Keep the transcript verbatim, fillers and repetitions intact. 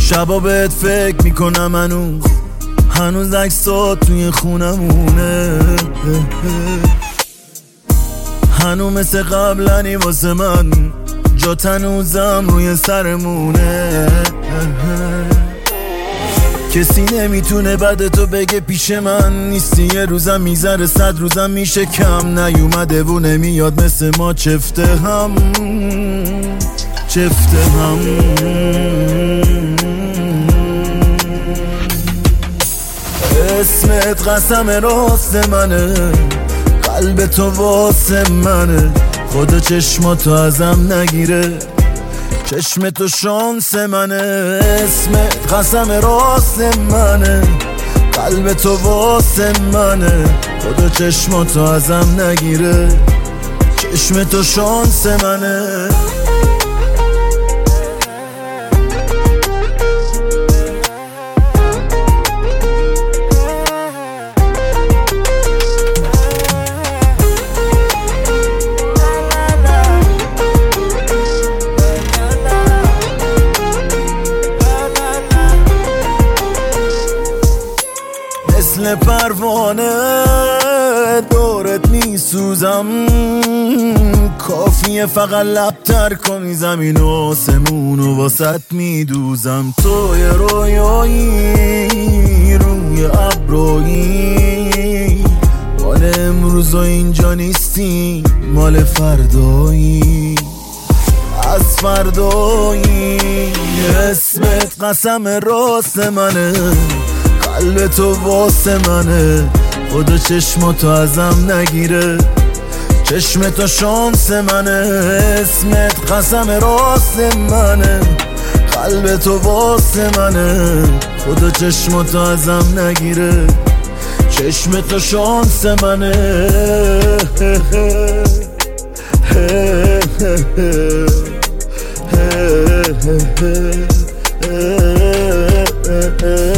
شبا بهت فکر میکنم هنوز هنوز عکسات توی خونمونه، هنوز مثل قبلنی واسه من، جات هنوزم روی سرمونه. کسی نمیتونه بعد تو بگه پیش من نیستی، یه روزم میذاره صد روزم میشه کم، نیومده و نمیاد مثل ما چفته هم چفته هم. اسمت قسم راست منه، قلب تو واسه منه، خدا چشماتو ازم نگیره، چشم تو شانس منه. اسمت قسم راست منه، قلب تو واسه منه، خدا چشماتو ازم نگیره، چشم تو شانس منه. مثل پروانه دورت میسوزم، کافیه فقط لبتر کنی زمین و آسمون و واسط میدوزم. تو یه رویایی روی ابرویی، مال امروز و اینجا نیستی، مال فردایی از فردایی. اسمت قسم راست منه، قلب تو واسه منه، خدا چشماتو ازم نگیره، چشم تو شانس منه. اسمت قسم راست منه، قلب تو واسه منه، خدا چشماتو ازم نگیره، چشم تو شانس منه.